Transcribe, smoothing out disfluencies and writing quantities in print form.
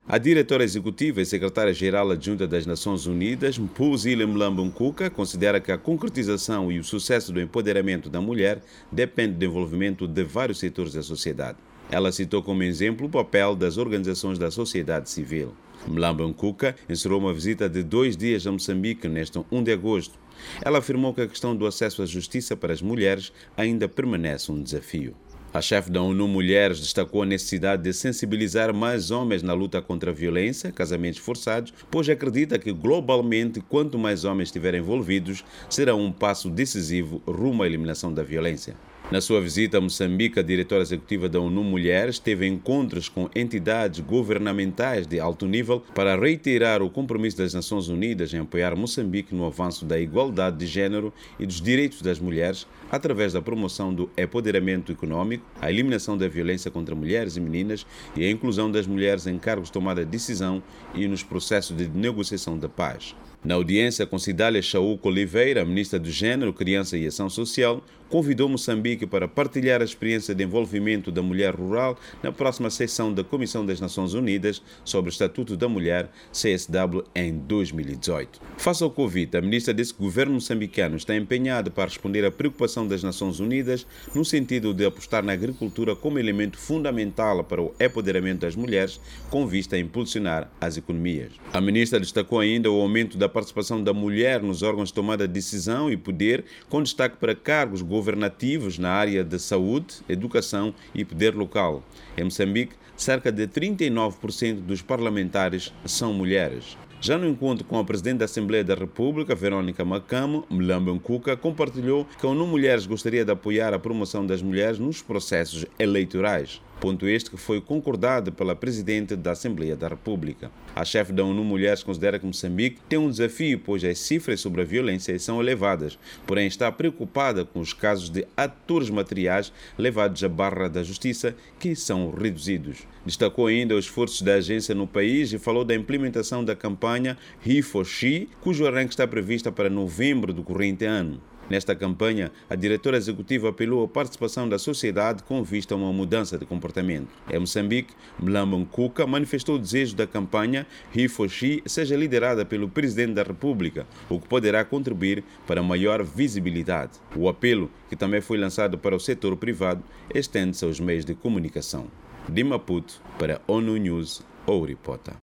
A diretora executiva e secretária-geral adjunta das Nações Unidas, Mpuzile Mlambo Nkuka, considera que a concretização e o sucesso do empoderamento da mulher depende do envolvimento de vários setores da sociedade. Ela citou como exemplo o papel das organizações da sociedade civil. Mlambo Nkuka encerrou uma visita de 2 dias a Moçambique neste 1 de agosto. Ela afirmou que a questão do acesso à justiça para as mulheres ainda permanece um desafio. A chefe da ONU Mulheres destacou a necessidade de sensibilizar mais homens na luta contra a violência, casamentos forçados, pois acredita que globalmente, quanto mais homens estiverem envolvidos, será um passo decisivo rumo à eliminação da violência. Na sua visita a Moçambique, a diretora executiva da ONU Mulheres teve encontros com entidades governamentais de alto nível para reiterar o compromisso das Nações Unidas em apoiar Moçambique no avanço da igualdade de género e dos direitos das mulheres, através da promoção do empoderamento econômico, a eliminação da violência contra mulheres e meninas e a inclusão das mulheres em cargos de tomada de decisão e nos processos de negociação da paz. Na audiência com Cidália Chaúco Oliveira, ministra do Gênero, Criança e Ação Social, convidou Moçambique para partilhar a experiência de envolvimento da mulher rural na próxima sessão da Comissão das Nações Unidas sobre o Estatuto da Mulher, CSW, em 2018. Face ao Covid, a ministra disse que o governo moçambicano está empenhado para responder à preocupação das Nações Unidas no sentido de apostar na agricultura como elemento fundamental para o empoderamento das mulheres, com vista a impulsionar as economias. A ministra destacou ainda o aumento da participação da mulher nos órgãos de tomada de decisão e poder, com destaque para cargos governativos na área de saúde, educação e poder local. Em Moçambique, cerca de 39% dos parlamentares são mulheres. Já no encontro com a Presidente da Assembleia da República, Verônica Macamo, Mlambo Nkuka compartilhou que a ONU Mulheres gostaria de apoiar a promoção das mulheres nos processos eleitorais. Ponto este que foi concordado pela Presidente da Assembleia da República. A chefe da ONU Mulheres considera que Moçambique tem um desafio, pois as cifras sobre a violência são elevadas, porém está preocupada com os casos de atores materiais levados à barra da justiça, que são reduzidos. Destacou ainda os esforços da agência no país e falou da implementação da campanha He for She, cujo arranque está prevista para novembro do corrente ano. Nesta campanha, a diretora executiva apelou à participação da sociedade com vista a uma mudança de comportamento. Em Moçambique, Mlambo Nkuka manifestou o desejo da campanha He for She seja liderada pelo Presidente da República, o que poderá contribuir para maior visibilidade. O apelo, que também foi lançado para o setor privado, estende-se aos meios de comunicação. De Maputo, para ONU News, Ouripota.